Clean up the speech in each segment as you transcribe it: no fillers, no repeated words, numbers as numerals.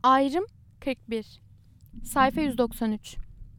Ayrım 41. Sayfa 193.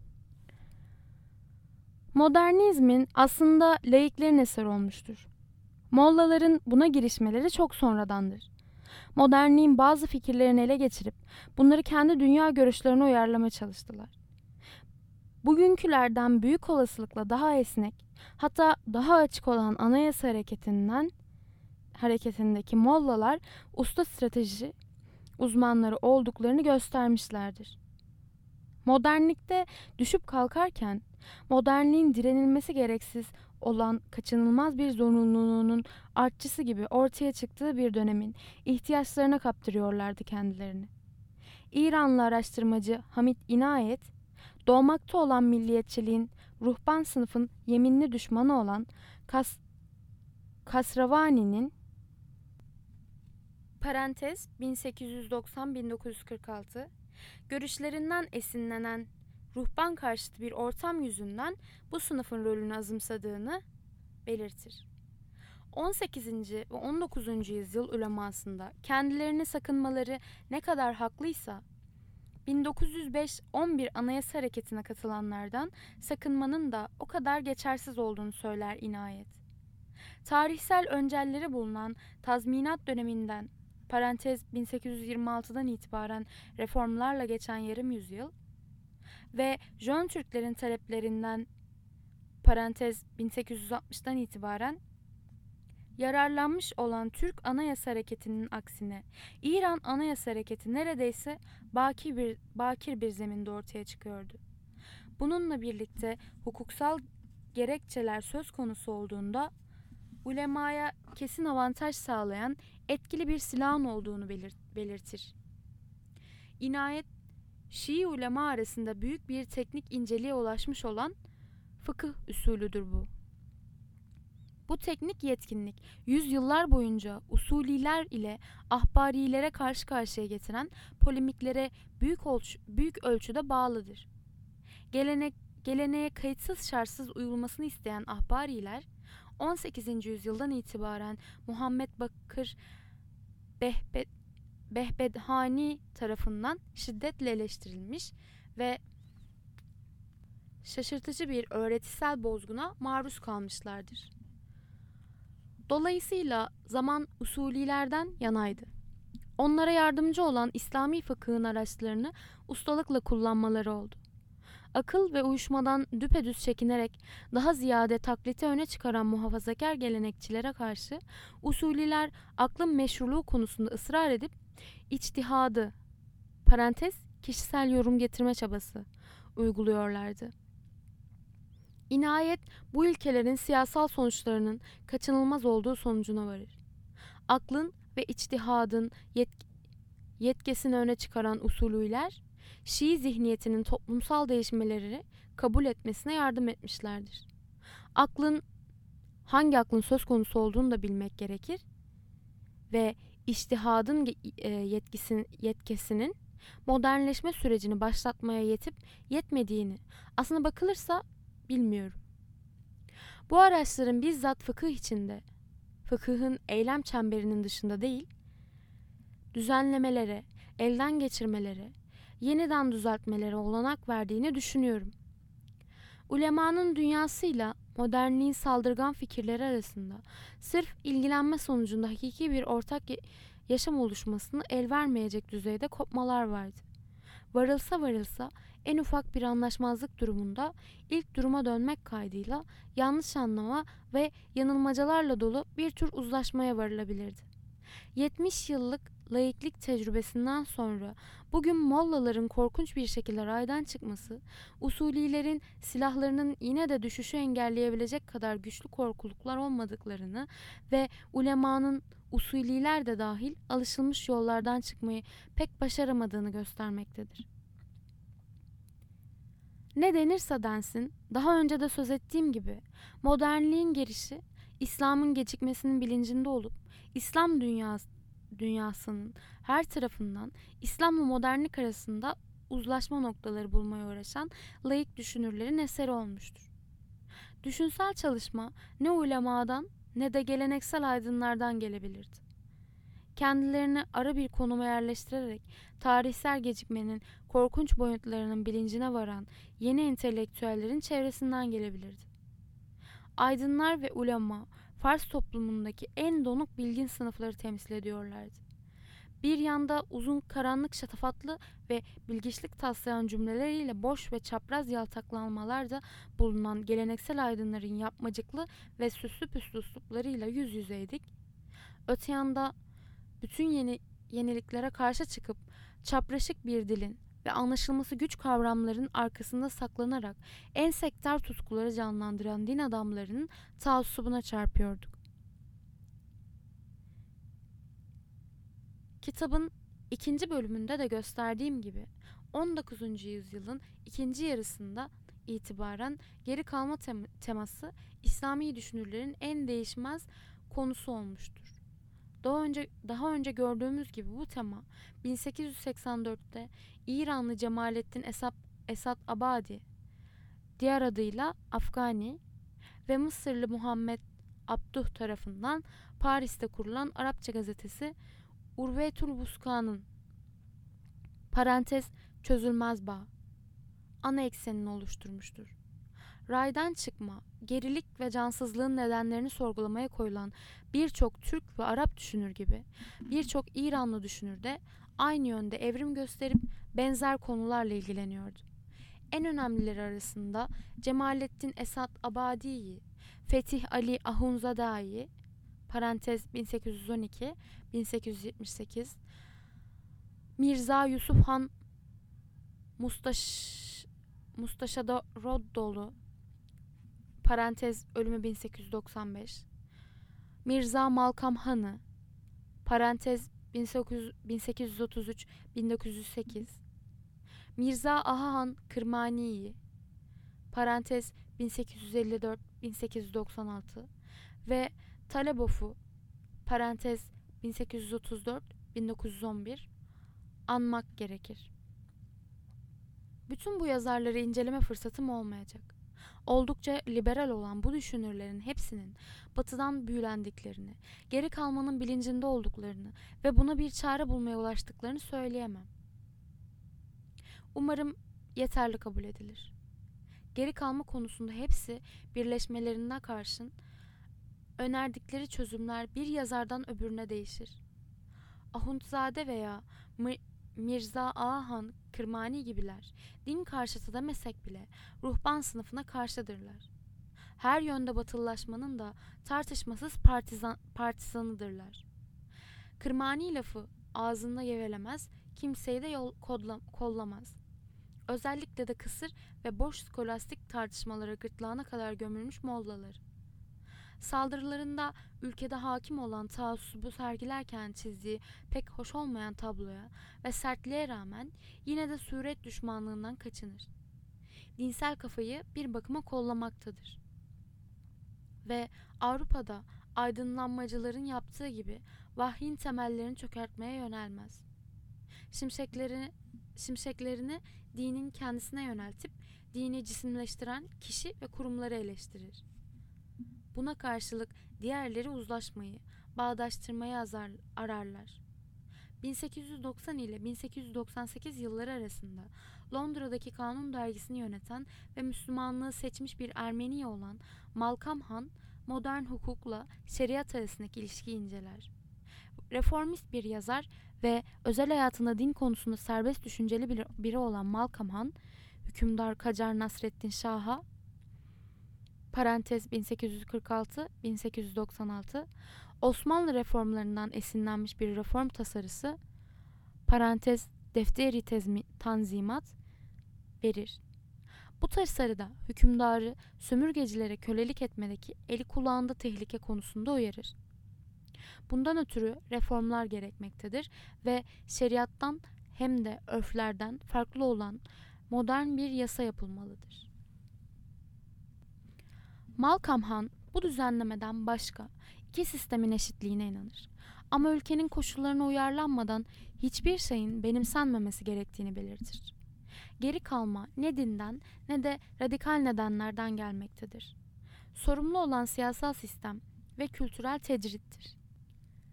Modernizmin aslında laiklerin eseri olmuştur. Mollaların buna girişmeleri çok sonradandır. Modernliğin bazı fikirlerini ele geçirip bunları kendi dünya görüşlerine uyarlamaya çalıştılar. Bugünkülerden büyük olasılıkla daha esnek, hatta daha açık olan anayasa hareketindeki mollalar usta strateji uzmanları olduklarını göstermişlerdir. Modernlikte düşüp kalkarken, modernliğin direnilmesi gereksiz olan kaçınılmaz bir zorunluluğunun artçısı gibi ortaya çıktığı bir dönemin ihtiyaçlarına kaptırıyorlardı kendilerini. İranlı araştırmacı Hamid İnayet, doğmakta olan milliyetçiliğin ruhban sınıfın yeminli düşmanı olan Kasravani'nin parantez 1890-1946 görüşlerinden esinlenen ruhban karşıtı bir ortam yüzünden bu sınıfın rolünü azımsadığını belirtir. 18. ve 19. yüzyıl ulemasında kendilerini sakınmaları ne kadar haklıysa, 1905-11 Anayasa Hareketi'ne katılanlardan sakınmanın da o kadar geçersiz olduğunu söyler İnayet. Tarihsel öncelleri bulunan tazminat döneminden parantez 1826'dan itibaren reformlarla geçen yarım yüzyıl ve Jön Türklerin taleplerinden parantez 1860'dan itibaren yararlanmış olan Türk Anayasa Hareketi'nin aksine İran Anayasa Hareketi neredeyse bakir bir zeminde ortaya çıkıyordu. Bununla birlikte hukuksal gerekçeler söz konusu olduğunda ulemaya kesin avantaj sağlayan etkili bir silahın olduğunu belirtir. İnayet, Şii ulema arasında büyük bir teknik inceliğe ulaşmış olan fıkıh usulüdür bu. Bu teknik yetkinlik yüzyıllar boyunca usuliler ile ahbarilere karşı karşıya getiren polemiklere büyük ölçüde bağlıdır. Geleneğe kayıtsız şartsız uyulmasını isteyen ahbariler 18. yüzyıldan itibaren Muhammed Bakır Behbedhani tarafından şiddetle eleştirilmiş ve şaşırtıcı bir öğretisel bozguna maruz kalmışlardır. Dolayısıyla zaman usulilerden yanaydı. Onlara yardımcı olan İslami fıkhın araçlarını ustalıkla kullanmaları oldu. Akıl ve uyuşmadan düpedüz çekinerek daha ziyade takliti öne çıkaran muhafazakar gelenekçilere karşı usuliler aklın meşruluğu konusunda ısrar edip içtihadı, parantez kişisel yorum getirme çabası uyguluyorlardı. İnayet bu ilkelerin siyasal sonuçlarının kaçınılmaz olduğu sonucuna varır. Aklın ve içtihadın yetkisini öne çıkaran usulüler, Şii zihniyetinin toplumsal değişmeleri kabul etmesine yardım etmişlerdir. Hangi aklın söz konusu olduğunu da bilmek gerekir ve içtihadın yetkisinin modernleşme sürecini başlatmaya yetip yetmediğini aslına bakılırsa bilmiyorum. Bu araçların bizzat fıkıh içinde, fıkıhın eylem çemberinin dışında değil, düzenlemelere, elden geçirmelere, yeniden düzeltmelere olanak verdiğini düşünüyorum. Ulemanın dünyasıyla modernliğin saldırgan fikirleri arasında sırf ilgilenme sonucunda hakiki bir ortak yaşam oluşmasını el vermeyecek düzeyde kopmalar vardı. Varılsa en ufak bir anlaşmazlık durumunda ilk duruma dönmek kaydıyla yanlış anlama ve yanılmacalarla dolu bir tür uzlaşmaya varılabilirdi. 70 yıllık laiklik tecrübesinden sonra bugün mollaların korkunç bir şekilde raydan çıkması, usulilerin silahlarının yine de düşüşü engelleyebilecek kadar güçlü korkuluklar olmadıklarını ve ulemanın usuliler de dahil alışılmış yollardan çıkmayı pek başaramadığını göstermektedir. Ne denirse densin, daha önce de söz ettiğim gibi modernliğin gelişi, İslam'ın gecikmesinin bilincinde olup İslam dünyasının her tarafından İslam'la modernlik arasında uzlaşma noktaları bulmaya uğraşan laik düşünürlerin eseri olmuştur. Düşünsel çalışma ne ulemadan ne de geleneksel aydınlardan gelebilirdi. kendilerini ara bir konuma yerleştirerek tarihsel gecikmenin korkunç boyutlarının bilincine varan yeni entelektüellerin çevresinden gelebilirdi. Aydınlar ve ulema, Fars toplumundaki en donuk bilgin sınıfları temsil ediyorlardı. Bir yanda uzun, karanlık, şatafatlı ve bilgiçlik taslayan cümleleriyle boş ve çapraz yaltaklanmalarda bulunan geleneksel aydınların yapmacıklı ve süslü püslü üsluplarıyla yüz yüzeydik. Öte yanda bütün yeniliklere karşı çıkıp çapraşık bir dilin ve anlaşılması güç kavramların arkasında saklanarak en sektör tutkuları canlandıran din adamlarının taassubuna çarpıyorduk. Kitabın ikinci bölümünde de gösterdiğim gibi 19. yüzyılın ikinci yarısında itibaren geri kalma teması İslami düşünürlerin en değişmez konusu olmuştur. Daha önce gördüğümüz gibi bu tema 1884'te İranlı Cemalettin Esad Abadi, diğer adıyla Afgani ve Mısırlı Muhammed Abduh tarafından Paris'te kurulan Arapça gazetesi Urvetul Vuska'nın parantez çözülmez bağ ana eksenini oluşturmuştur. Raydan çıkma, gerilik ve cansızlığın nedenlerini sorgulamaya koyulan birçok Türk ve Arap düşünür gibi birçok İranlı düşünür de aynı yönde evrim gösterip benzer konularla ilgileniyordu. En önemlileri arasında Cemalettin Esad Abadi'yi, Fetih Ali Ahunzada'yı parantez 1812-1878, Mirza Yusuf Han Mustaşadoğlu parantez ölümü 1895, Mirza Malkam Han'ı parantez 1833-1908, Mirza Aha Han Kırmani'yi parantez 1854-1896 ve Talebof'u parantez 1834-1911 anmak gerekir. Bütün bu yazarları inceleme fırsatım olmayacak. Oldukça liberal olan bu düşünürlerin hepsinin batıdan büyülendiklerini, geri kalmanın bilincinde olduklarını ve buna bir çare bulmaya ulaştıklarını söyleyemem. Umarım yeterli kabul edilir. Geri kalma konusunda hepsi birleşmelerine karşın önerdikleri çözümler bir yazardan öbürüne değişir. Ahundzade veya Mirza Ahan Kırmani gibiler din karşıtı demesek bile ruhban sınıfına karşıdırlar. Her yönde batılılaşmanın da tartışmasız partizanıdırlar. Kırmani lafı ağzında gevelemez, kimseyi de kollamaz. Özellikle de kısır ve boş skolastik tartışmalara gırtlağına kadar gömülmüş mollalar. Saldırılarında ülkede hakim olan taassubu sergilerken çizdiği pek hoş olmayan tabloya ve sertliğe rağmen yine de suret düşmanlığından kaçınır. Dinsel kafayı bir bakıma kollamaktadır. Ve Avrupa'da aydınlanmacıların yaptığı gibi vahyin temellerini çökertmeye yönelmez. Şimşeklerini dinin kendisine yöneltip dini cisimleştiren kişi ve kurumları eleştirir. Buna karşılık diğerleri uzlaşmayı, bağdaştırmayı ararlar. 1890 ile 1898 yılları arasında Londra'daki Kanun Dergisi'ni yöneten ve Müslümanlığı seçmiş bir Ermeni olan Malkam Han, modern hukukla şeriat arasındaki ilişkiyi inceler. Reformist bir yazar ve özel hayatında din konusunda serbest düşünceli biri olan Malkam Han, hükümdar Kacar Nasreddin Şah'a parantez 1846-1896 Osmanlı reformlarından esinlenmiş bir reform tasarısı parantez Defteri Tanzimat verir. Bu tasarıda hükümdarı sömürgecilere kölelik etmedeki eli kulağında tehlike konusunda uyarır. Bundan ötürü reformlar gerekmektedir ve şeriattan hem de örflerden farklı olan modern bir yasa yapılmalıdır. Malkam Han bu düzenlemeden başka iki sistemin eşitliğine inanır. Ama ülkenin koşullarına uyarlanmadan hiçbir şeyin benimsenmemesi gerektiğini belirtir. Geri kalma ne dinden ne de radikal nedenlerden gelmektedir. Sorumlu olan siyasal sistem ve kültürel tecrittir.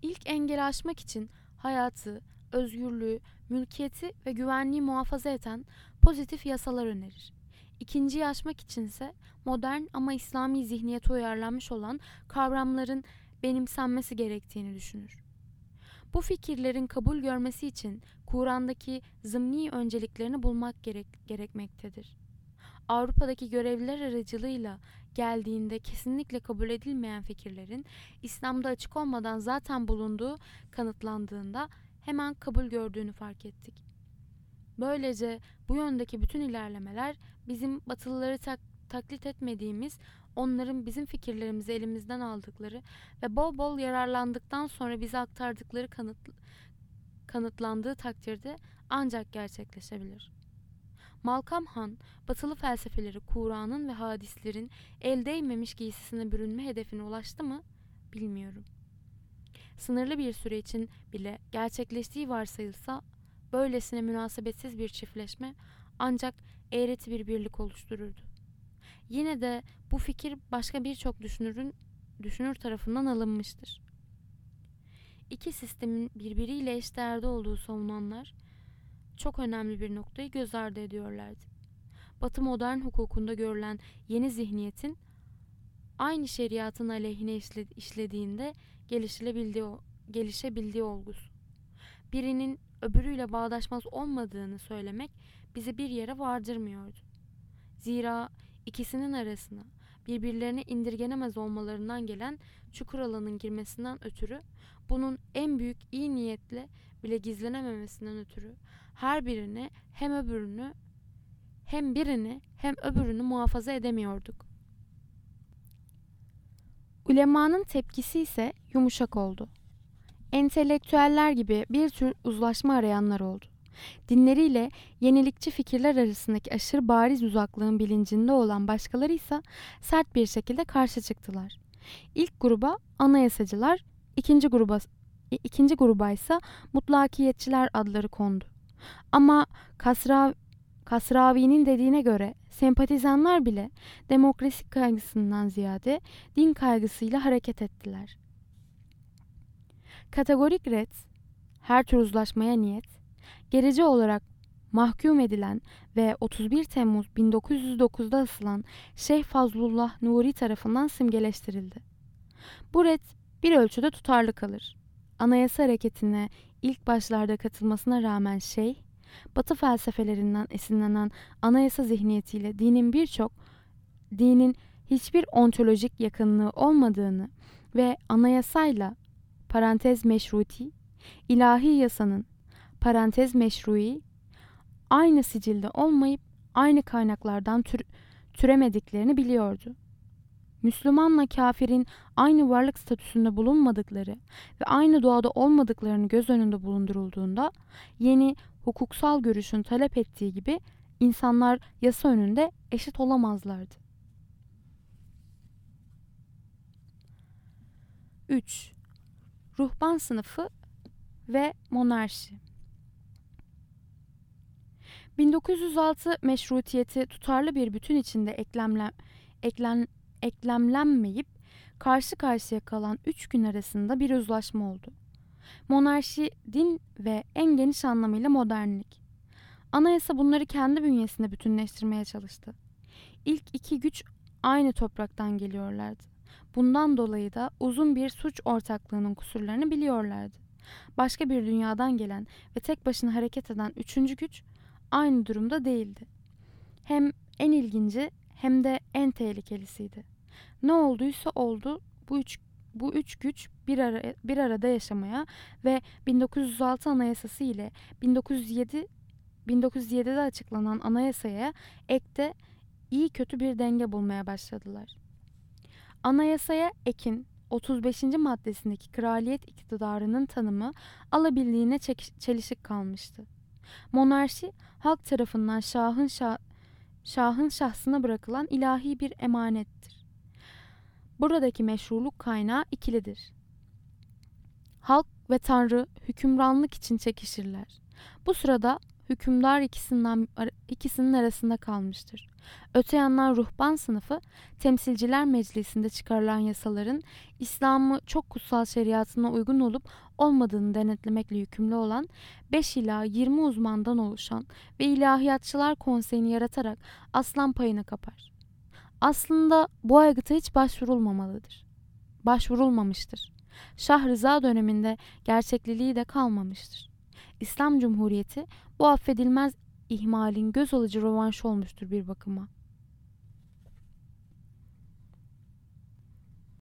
İlk engeli aşmak için hayatı, özgürlüğü, mülkiyeti ve güvenliği muhafaza eden pozitif yasalar önerir. İkinciyi aşmak içinse modern ama İslami zihniyete uyarlanmış olan kavramların benimsenmesi gerektiğini düşünür. Bu fikirlerin kabul görmesi için Kur'an'daki zımni önceliklerini bulmak gerekmektedir. Avrupa'daki görevliler aracılığıyla geldiğinde kesinlikle kabul edilmeyen fikirlerin İslam'da açık olmadan zaten bulunduğu kanıtlandığında hemen kabul gördüğünü fark ettik. Böylece bu yöndeki bütün ilerlemeler bizim Batılıları taklit etmediğimiz, onların bizim fikirlerimizi elimizden aldıkları ve bol bol yararlandıktan sonra bize aktardıkları kanıtlandığı takdirde ancak gerçekleşebilir. Malcolm Han, Batılı felsefeleri Kur'an'ın ve hadislerin el değmemiş giysisine bürünme hedefine ulaştı mı bilmiyorum. Sınırlı bir süre için bile gerçekleştiği varsayılsa, böylesine münasebetsiz bir çiftleşme ancak eğreti bir birlik oluştururdu. Yine de bu fikir başka birçok düşünür tarafından alınmıştır. İki sistemin birbiriyle eşdeğerde olduğu savunanlar çok önemli bir noktayı göz ardı ediyorlardı. Batı modern hukukunda görülen yeni zihniyetin aynı şeriatın aleyhine işlediğinde gelişebildiği olgusu. Birinin öbürüyle bağdaşmaz olmadığını söylemek bizi bir yere vardırmıyordu. Zira ikisinin arasına birbirlerine indirgenemez olmalarından gelen çukur alanın girmesinden ötürü, bunun en büyük iyi niyetle bile gizlenememesinden ötürü her birini hem öbürünü muhafaza edemiyorduk. Ulemanın tepkisi ise yumuşak oldu. Entelektüeller gibi bir tür uzlaşma arayanlar oldu. Dinleriyle yenilikçi fikirler arasındaki aşırı bariz uzaklığın bilincinde olan başkaları ise sert bir şekilde karşı çıktılar. İlk gruba anayasacılar, ikinci gruba ise mutlakiyetçiler adları kondu. Ama Kasravi'nin dediğine göre sempatizanlar bile demokrasi kaygısından ziyade din kaygısıyla hareket ettiler. Kategorik ret, her tür uzlaşmaya niyet, gereci olarak mahkum edilen ve 31 Temmuz 1909'da asılan Şeyh Fazlullah Nuri tarafından simgeleştirildi. Bu ret bir ölçüde tutarlı kalır. Anayasa hareketine ilk başlarda katılmasına rağmen Şeyh, Batı felsefelerinden esinlenen anayasa zihniyetiyle dinin hiçbir ontolojik yakınlığı olmadığını ve anayasayla parantez meşruti, ilahi yasanın parantez meşrui, aynı sicilde olmayıp aynı kaynaklardan türemediklerini biliyordu. Müslümanla kafirin aynı varlık statüsünde bulunmadıkları ve aynı doğada olmadıklarını göz önünde bulundurulduğunda yeni hukuksal görüşün talep ettiği gibi insanlar yasa önünde eşit olamazlardı. 3. Ruhban sınıfı ve monarşi. 1906 meşrutiyeti tutarlı bir bütün içinde eklemlenmeyip karşı karşıya kalan 3 gün arasında bir uzlaşma oldu. Monarşi, din ve en geniş anlamıyla modernlik. Anayasa bunları kendi bünyesinde bütünleştirmeye çalıştı. İlk iki güç aynı topraktan geliyorlardı. Bundan dolayı da uzun bir suç ortaklığının kusurlarını biliyorlardı. Başka bir dünyadan gelen ve tek başına hareket eden üçüncü güç aynı durumda değildi. Hem en ilginci hem de en tehlikelisiydi. Ne olduysa oldu, bu üç güç bir arada yaşamaya ve 1906 Anayasası ile 1907'de açıklanan anayasaya ekte iyi kötü bir denge bulmaya başladılar. Anayasaya ekin 35. maddesindeki kraliyet iktidarının tanımı alabildiğine çelişik kalmıştı. Monarşi halk tarafından şahın şahsına bırakılan ilahi bir emanettir. Buradaki meşruluk kaynağı ikilidir. Halk ve Tanrı hükümranlık için çekişirler. Bu sırada hükümdar ikisinin arasında kalmıştır. Öte yandan ruhban sınıfı, temsilciler meclisinde çıkarılan yasaların İslam'ı çok kutsal şeriatına uygun olup olmadığını denetlemekle yükümlü olan 5 ila 20 uzmandan oluşan ve ilahiyatçılar konseyini yaratarak aslan payını kapar. Aslında bu aygıta hiç başvurulmamıştır. Şah Rıza döneminde gerçekliliği de kalmamıştır. İslam Cumhuriyeti bu affedilmez ihmalin göz alıcı rövanşı olmuştur bir bakıma.